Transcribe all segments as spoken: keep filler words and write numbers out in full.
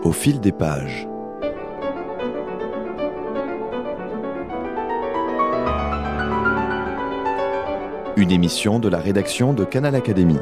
Au fil des pages. Une émission de la rédaction de Canal Académie.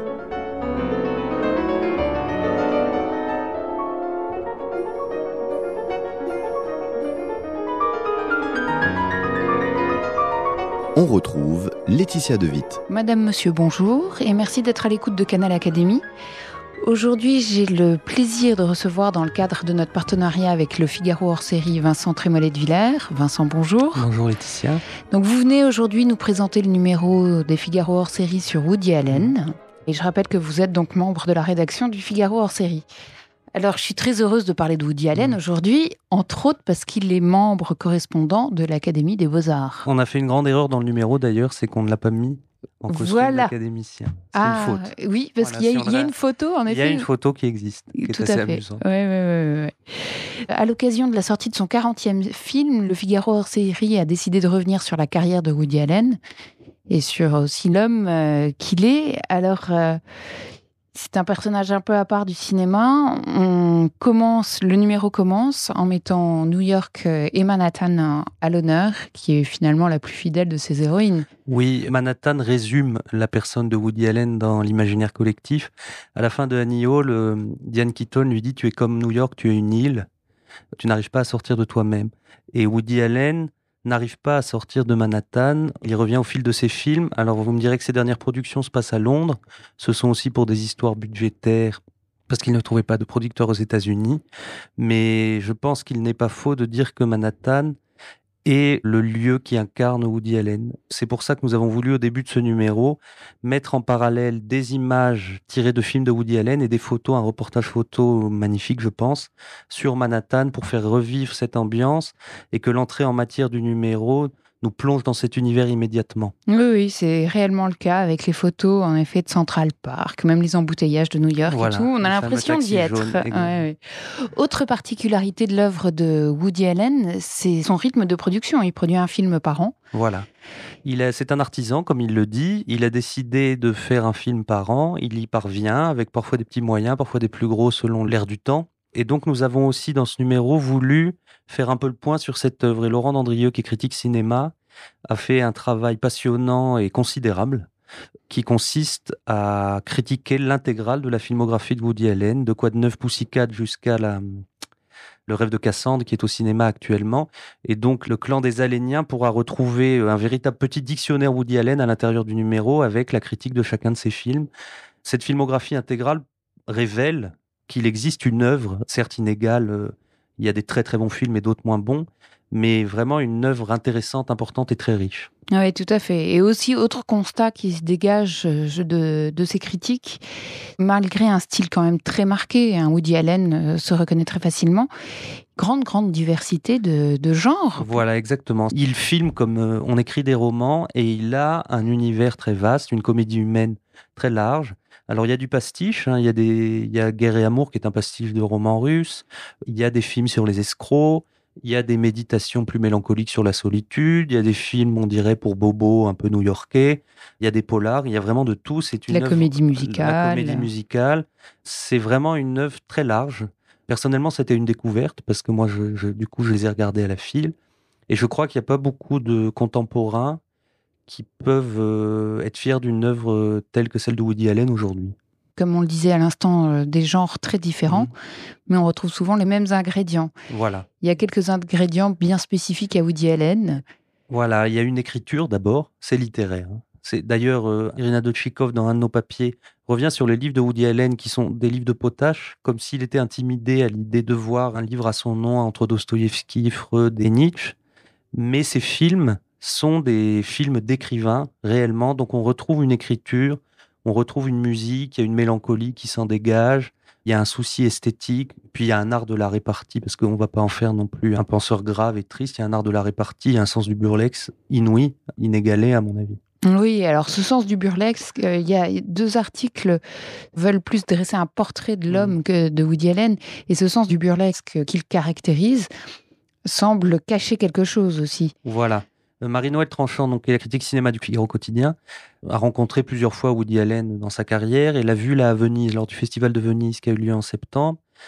On retrouve Laetitia De Witt. Madame, monsieur, bonjour et merci d'être à l'écoute de Canal Académie. Aujourd'hui, j'ai le plaisir de recevoir dans le cadre de notre partenariat avec le Figaro hors-série Vincent Trémollet de Villers. Vincent, bonjour. Bonjour Laetitia. Donc vous venez aujourd'hui nous présenter le numéro des Figaro hors-série sur Woody Allen. Et je rappelle que vous êtes donc membre de la rédaction du Figaro hors-série. Alors, je suis très heureuse de parler de Woody Allen aujourd'hui, entre autres parce qu'il est membre correspondant de l'Académie des Beaux-Arts. On a fait une grande erreur dans le numéro d'ailleurs, c'est qu'on ne l'a pas mis en costume voilà. d'académicien. C'est ah, une faute. Oui, parce voilà, qu'il y a, si il y a a... une photo, en effet. Il y a une photo qui existe, qui Tout est assez à fait. amusante. Ouais, ouais, ouais, ouais. À l'occasion de la sortie de son quarantième film, le Figaro hors-série a décidé de revenir sur la carrière de Woody Allen et sur aussi l'homme euh, qu'il est. Alors... Euh, C'est un personnage un peu à part du cinéma. On commence, le numéro commence en mettant New York et Manhattan à l'honneur, qui est finalement la plus fidèle de ses héroïnes. Oui, Manhattan résume la personne de Woody Allen dans l'imaginaire collectif. À la fin de Annie Hall, euh, Diane Keaton lui dit « Tu es comme New York, tu es une île, tu n'arrives pas à sortir de toi-même ». Et Woody Allen n'arrive pas à sortir de Manhattan. Il revient au fil de ses films. Alors, vous me direz que ses dernières productions se passent à Londres. Ce sont aussi pour des histoires budgétaires, parce qu'il ne trouvait pas de producteur aux États-Unis. Mais je pense qu'il n'est pas faux de dire que Manhattan est le lieu qui incarne Woody Allen. C'est pour ça que nous avons voulu, au début de ce numéro, mettre en parallèle des images tirées de films de Woody Allen et des photos, un reportage photo magnifique, je pense, sur Manhattan pour faire revivre cette ambiance et que l'entrée en matière du numéro nous plonge dans cet univers immédiatement. Oui, oui, c'est réellement le cas avec les photos, en effet, de Central Park, même les embouteillages de New York voilà, et tout. On a l'impression d'y être. Jaune, ouais, ouais. Autre particularité de l'œuvre de Woody Allen, c'est son rythme de production. Il produit un film par an. Voilà. Il est, c'est un artisan, comme il le dit. Il a décidé de faire un film par an. Il y parvient, avec parfois des petits moyens, parfois des plus gros selon l'air du temps. Et donc, nous avons aussi, dans ce numéro, voulu faire un peu le point sur cette œuvre. Et Laurent Dandrieux, qui est critique cinéma, a fait un travail passionnant et considérable qui consiste à critiquer l'intégrale de la filmographie de Woody Allen, de Quoi de neuf Pussycat jusqu'à la... Le rêve de Cassandre, qui est au cinéma actuellement. Et donc, le clan des Alleniens pourra retrouver un véritable petit dictionnaire Woody Allen à l'intérieur du numéro avec la critique de chacun de ses films. Cette filmographie intégrale révèle qu'il existe une œuvre, certes inégale, euh, il y a des très très bons films et d'autres moins bons, mais vraiment une œuvre intéressante, importante et très riche. Oui, tout à fait. Et aussi, autre constat qui se dégage de, de ces critiques, malgré un style quand même très marqué, hein, Woody Allen se reconnaît très facilement, grande, grande diversité de, de genres. Voilà, exactement. Il filme comme euh, on écrit des romans et il a un univers très vaste, une comédie humaine très large. Alors, il y a du pastiche, hein, il y a des, il y a Guerre et Amour qui est un pastiche de roman russe, il y a des films sur les escrocs, il y a des méditations plus mélancoliques sur la solitude, il y a des films, on dirait, pour bobo, un peu new-yorkais, il y a des polars, il y a vraiment de tout. C'est une la œuvre, comédie musicale. La comédie musicale, c'est vraiment une œuvre très large. Personnellement, c'était une découverte, parce que moi, je, je, du coup, je les ai regardés à la file, et je crois qu'il n'y a pas beaucoup de contemporains qui peuvent euh, être fiers d'une œuvre telle que celle de Woody Allen aujourd'hui. Comme on le disait à l'instant, euh, des genres très différents, mmh. mais on retrouve souvent les mêmes ingrédients. Voilà. Il y a quelques ingrédients bien spécifiques à Woody Allen. Voilà, il y a une écriture d'abord, c'est littéraire. Hein. C'est, d'ailleurs, euh, Irina Dotchikov, dans un de nos papiers, revient sur les livres de Woody Allen qui sont des livres de potache, comme s'il était intimidé à l'idée de voir un livre à son nom entre Dostoïevski, Freud et Nietzsche. Mais ces films sont des films d'écrivains, réellement, donc on retrouve une écriture, on retrouve une musique, il y a une mélancolie qui s'en dégage, il y a un souci esthétique, puis il y a un art de la répartie, parce qu'on ne va pas en faire non plus un penseur grave et triste, il y a un art de la répartie, il y a un sens du burlesque inouï, inégalé à mon avis. Oui, alors ce sens du burlesque, il euh, y a deux articles veulent plus dresser un portrait de l'homme mmh. que de Woody Allen, et ce sens du burlesque qu'il caractérise semble cacher quelque chose aussi. Voilà. Marie-Noël Tranchant, donc, qui est la critique cinéma du Figaro quotidien, a rencontré plusieurs fois Woody Allen dans sa carrière et l'a vu là à Venise, lors du Festival de Venise qui a eu lieu en septembre.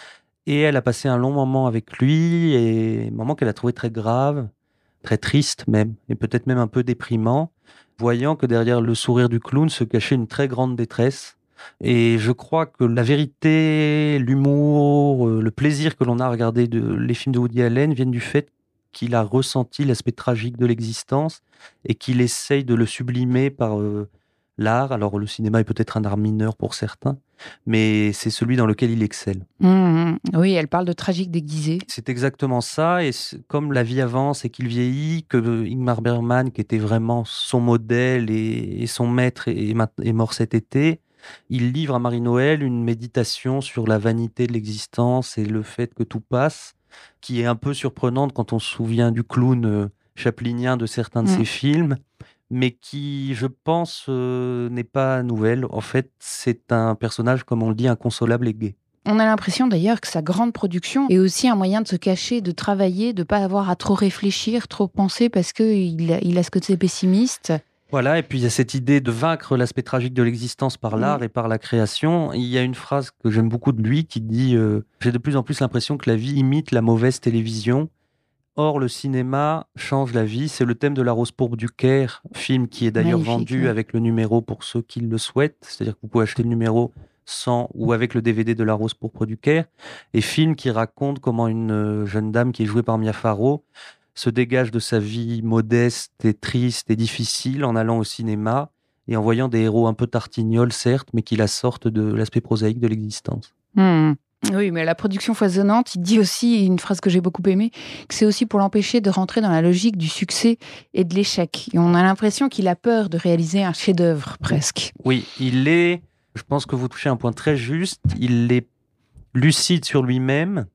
Et elle a passé un long moment avec lui, et un moment qu'elle a trouvé très grave, très triste même, et peut-être même un peu déprimant, voyant que derrière le sourire du clown se cachait une très grande détresse. Et je crois que la vérité, l'humour, euh, le plaisir que l'on a à regarder de, les films de Woody Allen viennent du fait qu'il a ressenti l'aspect tragique de l'existence et qu'il essaye de le sublimer par euh, l'art. Alors le cinéma est peut-être un art mineur pour certains, mais c'est celui dans lequel il excelle. Mmh, oui, elle parle de tragique déguisé. C'est exactement ça, et comme la vie avance et qu'il vieillit, que Ingmar Bergman, qui était vraiment son modèle et, et son maître, est, est mort cet été, il livre à Marie-Noël une méditation sur la vanité de l'existence et le fait que tout passe, qui est un peu surprenante quand on se souvient du clown euh, chaplinien de certains de Mmh. ses films, mais qui, je pense, euh, n'est pas nouvelle. En fait, c'est un personnage, comme on le dit, inconsolable et gai. On a l'impression d'ailleurs que sa grande production est aussi un moyen de se cacher, de travailler, de ne pas avoir à trop réfléchir, trop penser, parce qu'il a, il a ce côté pessimiste. Voilà, et puis il y a cette idée de vaincre l'aspect tragique de l'existence par l'art Mmh. et par la création. Il y a une phrase que j'aime beaucoup de lui qui dit euh, « J'ai de plus en plus l'impression que la vie imite la mauvaise télévision. Or, le cinéma change la vie. » C'est le thème de La Rose pourpre du Caire, film qui est d'ailleurs Magnifique, vendu ouais. avec le numéro pour ceux qui le souhaitent. C'est-à-dire que vous pouvez acheter le numéro sans ou avec le D V D de La Rose pourpre du Caire. Et film qui raconte comment une jeune dame qui est jouée par Mia Farrow se dégage de sa vie modeste et triste et difficile en allant au cinéma et en voyant des héros un peu tartignoles, certes, mais qui la sortent de l'aspect prosaïque de l'existence. Mmh. Oui, mais la production foisonnante, il dit aussi une phrase que j'ai beaucoup aimée, que c'est aussi pour l'empêcher de rentrer dans la logique du succès et de l'échec. Et on a l'impression qu'il a peur de réaliser un chef-d'œuvre, presque. Oui, il est, je pense que vous touchez un point très juste, il est lucide sur lui-même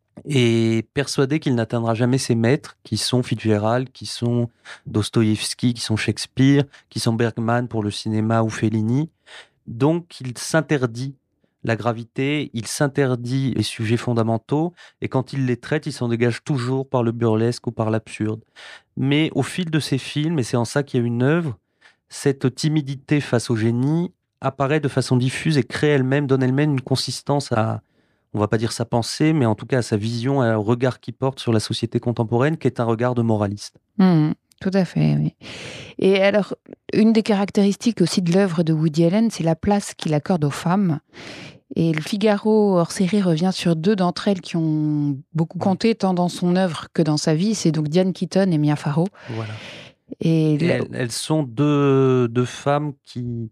et persuadé qu'il n'atteindra jamais ses maîtres, qui sont Fitzgerald, qui sont Dostoïevski, qui sont Shakespeare, qui sont Bergman pour le cinéma ou Fellini. Donc, il s'interdit la gravité, il s'interdit les sujets fondamentaux, et quand il les traite, il s'en dégage toujours par le burlesque ou par l'absurde. Mais au fil de ses films, et c'est en ça qu'il y a une œuvre, cette timidité face au génie apparaît de façon diffuse et crée elle-même, donne elle-même une consistance à, on va pas dire sa pensée, mais en tout cas à sa vision, à un regard qu'il porte sur la société contemporaine, qui est un regard de moraliste. Mmh, tout à fait, oui. Et alors, une des caractéristiques aussi de l'œuvre de Woody Allen, c'est la place qu'il accorde aux femmes. Et le Figaro hors série revient sur deux d'entre elles qui ont beaucoup compté, tant dans son œuvre que dans sa vie. C'est donc Diane Keaton et Mia Farrow. Voilà. Et, Et là- elles, elles sont deux, deux femmes qui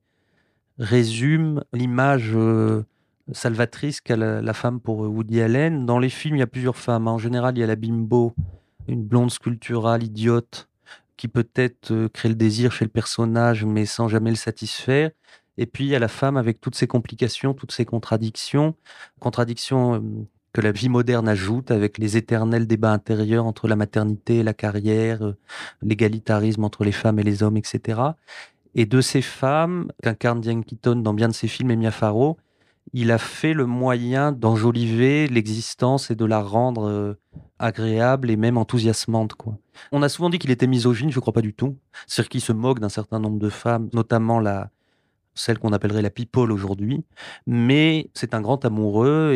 résument l'image euh, salvatrice qu'a la, la femme pour Woody Allen. Dans les films, il y a plusieurs femmes. En général, il y a la bimbo, une blonde sculpturale idiote, qui peut-être euh, crée le désir chez le personnage, mais sans jamais le satisfaire. Et puis, il y a la femme avec toutes ses complications, toutes ses contradictions. Contradictions euh, que la vie moderne ajoute avec les éternels débats intérieurs entre la maternité et la carrière, euh, l'égalitarisme entre les femmes et les hommes, et cetera. Et de ces femmes, qu'incarne Diane Keaton dans bien de ses films et Mia Farrow, il a fait le moyen d'enjoliver l'existence et de la rendre euh, agréable et même enthousiasmante, quoi. On a souvent dit qu'il était misogyne, je ne crois pas du tout. C'est-à-dire qu'il se moque d'un certain nombre de femmes, notamment la, celle qu'on appellerait la people aujourd'hui. Mais c'est un grand amoureux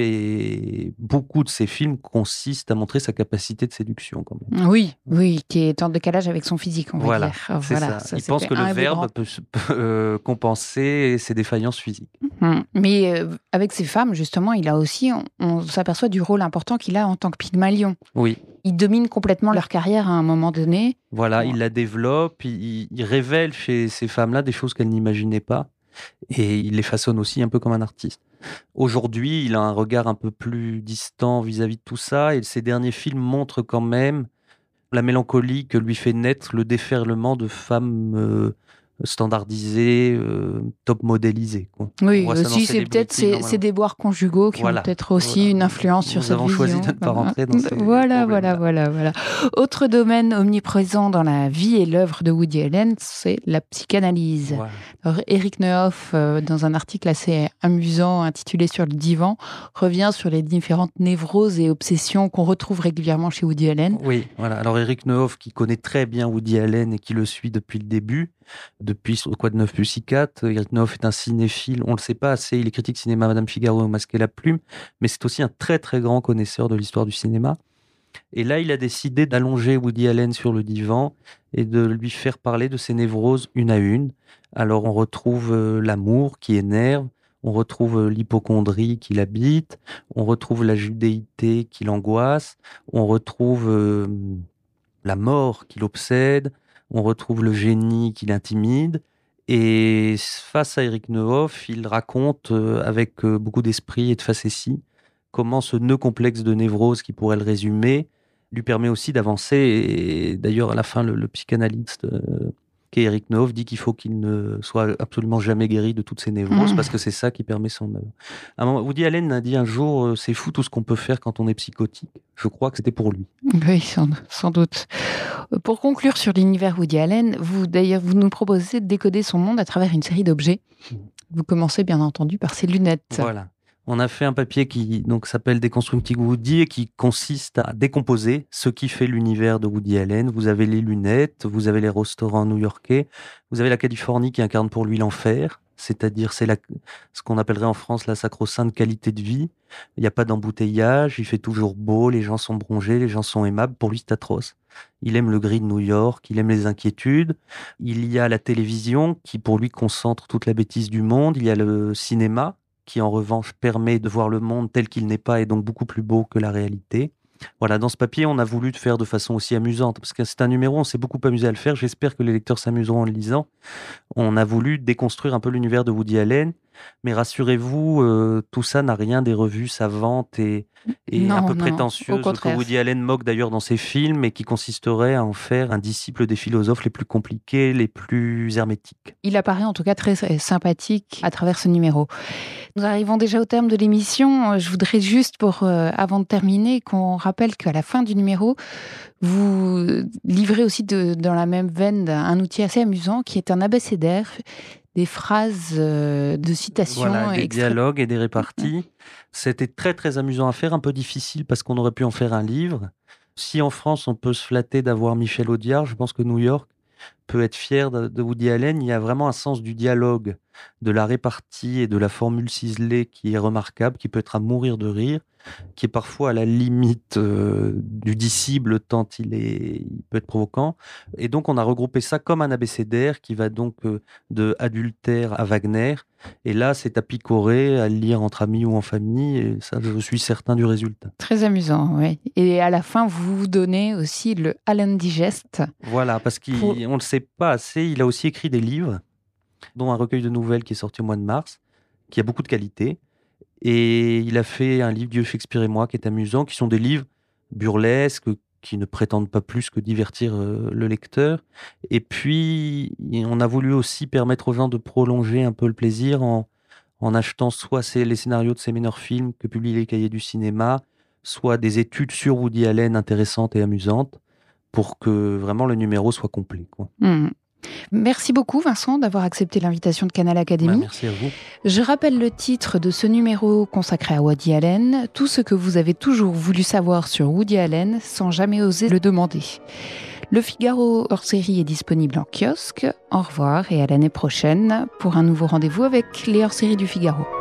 et beaucoup de ses films consistent à montrer sa capacité de séduction, quand même. oui, oui, qui est en décalage avec son physique, on va Voilà, dire. c'est Voilà, ça. ça, Il ça pense fait que un le et deux verbe grands. peut, se- peut, euh, compenser ses défaillances physiques. Hum. Mais euh, avec ces femmes, justement, il a aussi, on, on s'aperçoit du rôle important qu'il a en tant que Pygmalion. Oui. Il domine complètement leur carrière à un moment donné. Voilà, Ouais. il la développe, il, il révèle chez ces femmes-là des choses qu'elles n'imaginaient pas, et il les façonne aussi un peu comme un artiste. Aujourd'hui, il a un regard un peu plus distant vis-à-vis de tout ça, et ses derniers films montrent quand même la mélancolie que lui fait naître le déferlement de femmes euh, standardisées, euh, top modélisées, quoi. Oui, On voit ça dans aussi, c'est peut-être Celebrity, ces, normalement. ces déboires conjugaux qui Voilà. ont peut-être aussi Voilà. une influence sur Nous cette avons vision. choisi de ne pas rentrer dans ces Voilà, voilà, problèmes-là. voilà, voilà. Autre domaine omniprésent dans la vie et l'œuvre de Woody Allen, c'est la psychanalyse. Voilà. Alors, Eric Neuhoff, euh, dans un article assez amusant intitulé Sur le divan, revient sur les différentes névroses et obsessions qu'on retrouve régulièrement chez Woody Allen. Oui, voilà. Alors Eric Neuhoff, qui connaît très bien Woody Allen et qui le suit depuis le début, depuis Quoi de neuf Pussycat. Eric Nehoff est un cinéphile, on le sait pas assez, il est critique cinéma Madame Figaro et Au masque et la plume, mais c'est aussi un très très grand connaisseur de l'histoire du cinéma. Et là, il a décidé d'allonger Woody Allen sur le divan et de lui faire parler de ses névroses une à une. Alors, on retrouve euh, l'amour qui énerve, on retrouve euh, l'hypocondrie qui l'habite, on retrouve la judéité qui l'angoisse, on retrouve euh, la mort qui l'obsède, on retrouve le génie qui l'intimide. Et face à Eric Nehoff, il raconte euh, avec euh, beaucoup d'esprit et de facétie comment ce nœud complexe de névrose qui pourrait le résumer lui permet aussi d'avancer. Et d'ailleurs, à la fin, le, le psychanalyste euh, qu'est Eric Nehoff dit qu'il faut qu'il ne soit absolument jamais guéri de toutes ses névroses, mmh. parce que c'est ça qui permet son œuvre. À un moment, Woody Allen a dit un jour euh, « c'est fou tout ce qu'on peut faire quand on est psychotique ». Je crois que c'était pour lui. Oui, sans, sans doute. Pour conclure sur l'univers Woody Allen, vous, d'ailleurs, vous nous proposez de décoder son monde à travers une série d'objets. Vous commencez bien entendu par ses lunettes. Voilà. On a fait un papier qui donc s'appelle Deconstructing Woody et qui consiste à décomposer ce qui fait l'univers de Woody Allen. Vous avez les lunettes, vous avez les restaurants new-yorkais, vous avez la Californie qui incarne pour lui l'enfer, c'est-à-dire c'est la, ce qu'on appellerait en France la sacro-sainte qualité de vie. Il n'y a pas d'embouteillage, il fait toujours beau, les gens sont bronzés, les gens sont aimables. Pour lui, c'est atroce. Il aime le gris de New York, il aime les inquiétudes. Il y a la télévision qui, pour lui, concentre toute la bêtise du monde. Il y a le cinéma qui, en revanche, permet de voir le monde tel qu'il n'est pas et donc beaucoup plus beau que la réalité. Voilà, dans ce papier, on a voulu le faire de façon aussi amusante, parce que c'est un numéro, on s'est beaucoup amusé à le faire. J'espère que les lecteurs s'amuseront en le lisant. On a voulu déconstruire un peu l'univers de Woody Allen, mais rassurez-vous, euh, tout ça n'a rien des revues savantes et, et non, un peu non, prétentieuses que Woody Allen moque d'ailleurs dans ses films et qui consisterait à en faire un disciple des philosophes les plus compliqués, les plus hermétiques. Il apparaît en tout cas très sympathique à travers ce numéro. Nous arrivons déjà au terme de l'émission. Je voudrais juste, pour euh, avant de terminer, qu'on rappelle qu'à la fin du numéro, vous livrez aussi de, dans la même veine un outil assez amusant qui est un abécédaire, des phrases euh, de citations. Voilà, des extra... dialogues et des réparties. C'était très très amusant à faire, un peu difficile parce qu'on aurait pu en faire un livre. Si en France on peut se flatter d'avoir Michel Audiard, je pense que New York peut être fier de, de Woody Allen. Il y a vraiment un sens du dialogue, de la répartie et de la formule ciselée qui est remarquable, qui peut être à mourir de rire, qui est parfois à la limite euh, du dissible tant il, est, il peut être provoquant. Et donc on a regroupé ça comme un abécédaire qui va donc euh, de adultère à Wagner. Et là, c'est à picorer, à le lire entre amis ou en famille. Et ça, je suis certain du résultat. Très amusant, oui. Et à la fin, vous vous donnez aussi le Allen Digest. Voilà, parce qu'on Pour... ne le sait pas assez, il a aussi écrit des livres, dont un recueil de nouvelles qui est sorti au mois de mars, qui a beaucoup de qualité. Et il a fait un livre, Dieu, Shakespeare et moi, qui est amusant, qui sont des livres burlesques, qui ne prétendent pas plus que divertir euh, le lecteur. Et puis, on a voulu aussi permettre aux gens de prolonger un peu le plaisir en, en achetant soit les scénarios de ces meilleurs films que publient les cahiers du cinéma, soit des études sur Woody Allen intéressantes et amusantes, pour que vraiment le numéro soit complet, quoi. Mmh. Merci beaucoup Vincent d'avoir accepté l'invitation de Canal Académie. Bah, merci à vous. Je rappelle le titre de ce numéro consacré à Woody Allen, tout ce que vous avez toujours voulu savoir sur Woody Allen sans jamais oser le demander. Le Figaro hors-série est disponible en kiosque. Au revoir et à l'année prochaine pour un nouveau rendez-vous avec les hors-séries du Figaro.